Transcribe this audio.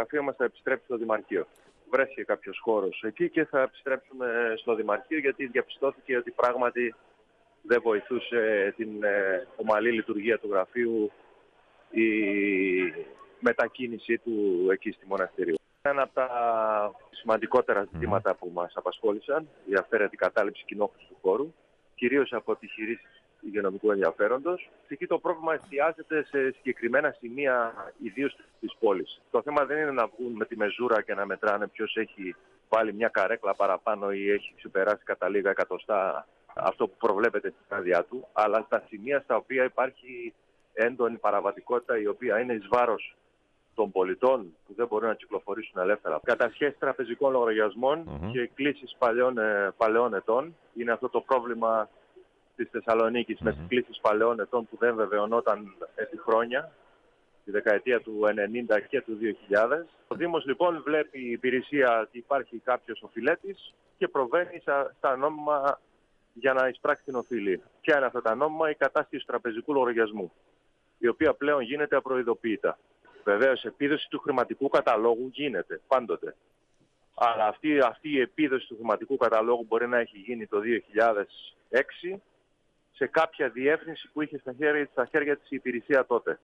γραφείο μας θα επιστρέψει στο Δημαρχείο. Βρέθηκε κάποιος χώρος εκεί και θα επιστρέψουμε στο Δημαρχείο, γιατί διαπιστώθηκε ότι πράγματι δεν βοηθούσε την ομαλή λειτουργία του γραφείου η μετακίνησή του εκεί στη Μοναστηρίου. Ένα από τα σημαντικότερα ζητήματα που μας απασχόλησαν, η αυθαίρετη κατάληψη κοινόχρηστου χώρου, κυρίως από επιχειρήσεις υγειονομικού ενδιαφέροντος. Εκεί το πρόβλημα εστιάζεται σε συγκεκριμένα σημεία, ιδίως της πόλης. Το θέμα δεν είναι να βγουν με τη μεζούρα και να μετράνε ποιος έχει βάλει μια καρέκλα παραπάνω ή έχει ξεπεράσει κατά λίγα εκατοστά αυτό που προβλέπεται στην άδειά του, αλλά στα σημεία στα οποία υπάρχει έντονη παραβατικότητα, η οποία είναι εις βάρος των πολιτών που δεν μπορούν να κυκλοφορήσουν ελεύθερα. Κατασχέσεις τραπεζικών λογαριασμών και κλήσεις παλαιών ετών. Είναι αυτό το πρόβλημα της Θεσσαλονίκης με τις κλήσεις παλαιών ετών που δεν βεβαιωνόταν επί χρόνια, τη δεκαετία του 90 και του 2000. Ο Δήμος λοιπόν βλέπει η υπηρεσία ότι υπάρχει κάποιος οφειλέτης και προβαίνει στα νόμιμα για να εισπράξει την οφειλή. Ποια είναι αυτά τα νόμιμα? Η κατάσχεση του τραπεζικού λογαριασμού, η οποία πλέον γίνεται απροειδοποίητα. Βεβαίως, επίδοση του χρηματικού καταλόγου γίνεται πάντοτε. Αλλά αυτή η επίδοση του χρηματικού καταλόγου μπορεί να έχει γίνει το 2006 σε κάποια διεύθυνση που είχε στα χέρια της η υπηρεσία τότε.